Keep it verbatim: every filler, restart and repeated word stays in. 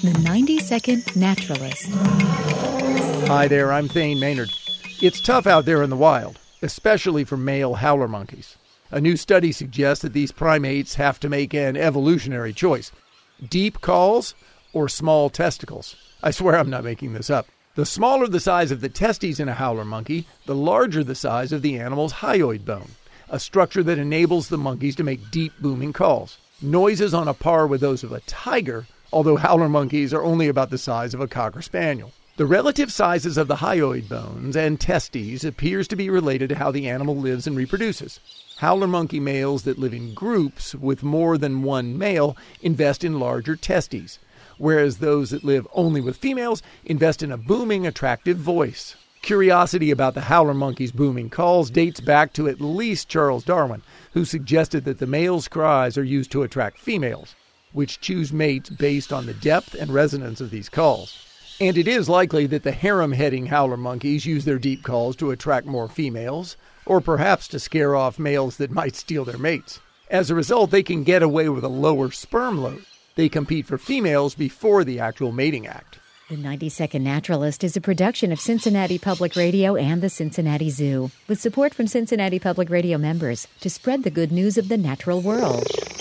The ninety-second Naturalist. Hi there, I'm Thane Maynard. It's tough out there in the wild, especially for male howler monkeys. A new study suggests that these primates have to make an evolutionary choice. Deep calls or small testicles. I swear I'm not making this up. The smaller the size of the testes in a howler monkey, the larger the size of the animal's hyoid bone, a structure that enables the monkeys to make deep booming calls. Noises on a par with those of a tiger, although howler monkeys are only about the size of a cocker spaniel. The relative sizes of the hyoid bones and testes appears to be related to how the animal lives and reproduces. Howler monkey males that live in groups with more than one male invest in larger testes, whereas those that live only with females invest in a booming, attractive voice. Curiosity about the howler monkey's booming calls dates back to at least Charles Darwin, who suggested that the male's cries are used to attract females, which choose mates based on the depth and resonance of these calls. And it is likely that the harem-heading howler monkeys use their deep calls to attract more females, or perhaps to scare off males that might steal their mates. As a result, they can get away with a lower sperm load. They compete for females before the actual mating act. The ninety-second Naturalist is a production of Cincinnati Public Radio and the Cincinnati Zoo, with support from Cincinnati Public Radio members to spread the good news of the natural world.